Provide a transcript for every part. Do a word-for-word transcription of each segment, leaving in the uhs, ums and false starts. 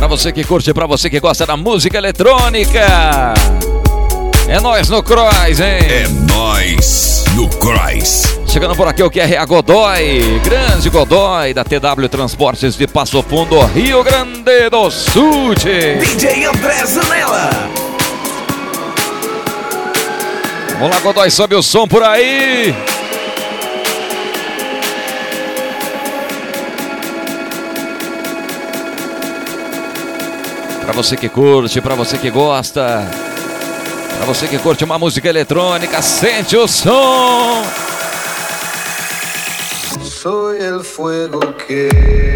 você que curte, pra você que gosta da música eletrônica. É nós no Cross, hein? É nós no Cross. Chegando por aqui o Q R A Godoy, grande Godoy da T W Transportes de Passo Fundo, Rio Grande do Sul. D J André Zanella. Vamos lá, Godoy, sobe o som por aí. Pra você que curte, pra você que gosta, pra você que curte uma música eletrônica, sente o som. Soy el fuego que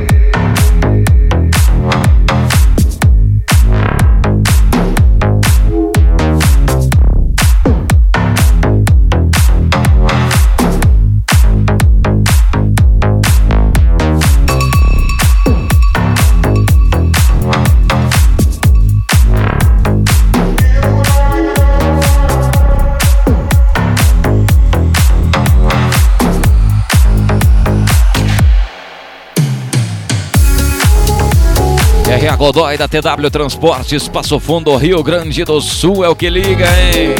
Q R A Godoy da T W Transportes, Passo Fundo, Rio Grande do Sul, é o que liga, hein?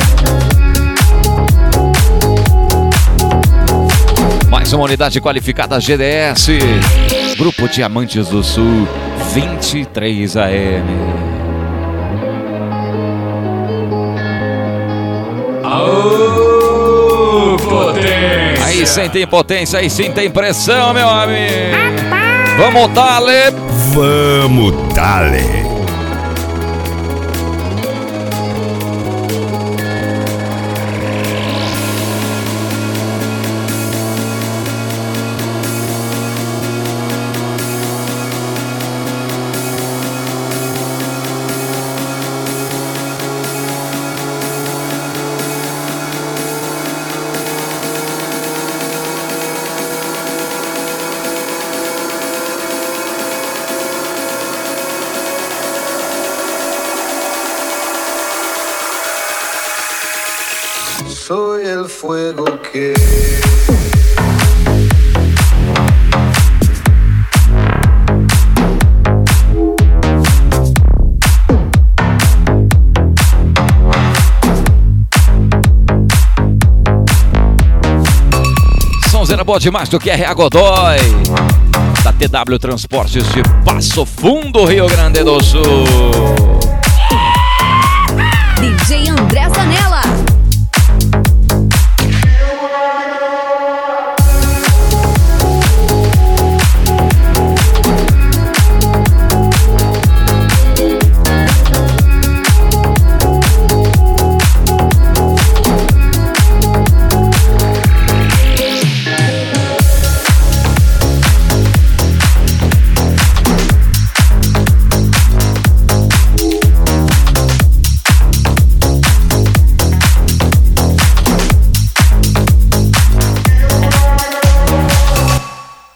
Mais uma unidade qualificada G D S, Grupo Diamantes do Sul, vinte e três A M. Aô, potência! Aí sim tem potência, aí sim tem pressão, meu amigo. Vamos dar-lhe. Vamos dale. soy el fuego que Sonzeira boa demais do Q R A Godoy da T W Transportes de Passo Fundo, Rio Grande do Sul.